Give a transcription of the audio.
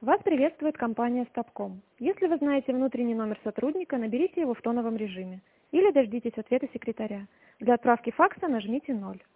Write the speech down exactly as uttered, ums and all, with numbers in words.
Вас приветствует компания Stopcom. Если вы знаете внутренний номер сотрудника, наберите его в тоновом режиме или дождитесь ответа секретаря. Для отправки факса нажмите ноль.